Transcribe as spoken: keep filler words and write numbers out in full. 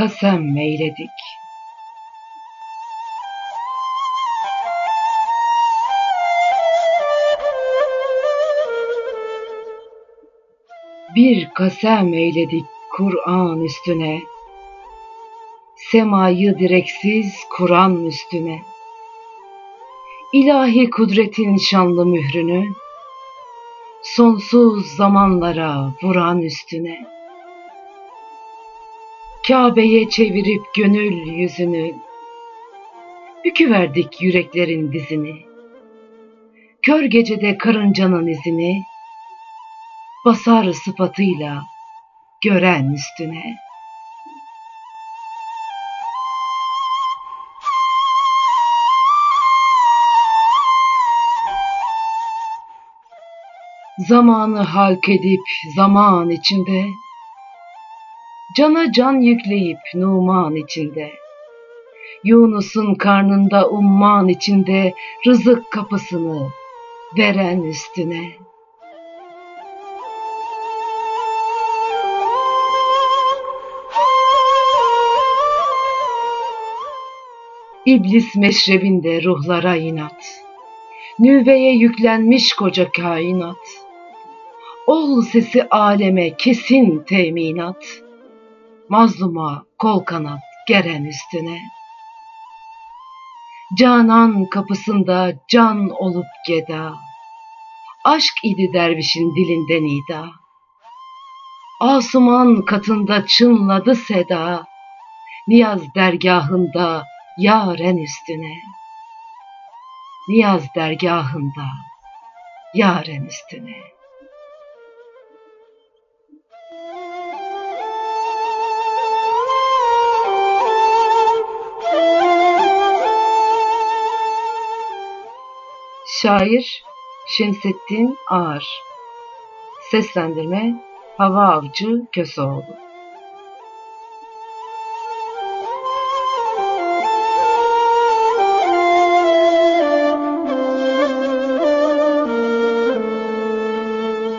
kasem eyledik. Bir kasem eyledik Kur'an üstüne, semayı direksiz Kur'an üstüne, ilahi kudretin şanlı mührünü, sonsuz zamanlara vuran üstüne, Kabe'ye çevirip gönül yüzünü, büküverdik yüreklerin dizini, kör gecede karıncanın izini, basar sıfatıyla gören üstüne. Zamanı halk edip zaman içinde, cana can yükleyip numan içinde, Yunus'un karnında umman içinde rızık kapısını veren üstüne. İblis meşrebinde ruhlara inat, nüveye yüklenmiş koca kainat, ol sesi aleme kesin teminat, mazluma kol kanat geren üstüne. Canan kapısında can olup geda, aşk idi dervişin dilinde nida, asuman katında çınladı seda, niyaz dergahında yaren üstüne, niyaz dergahında yaren üstüne. Şair Şemsettin Ağar. Seslendirme Hava Avcı Köseoğlu.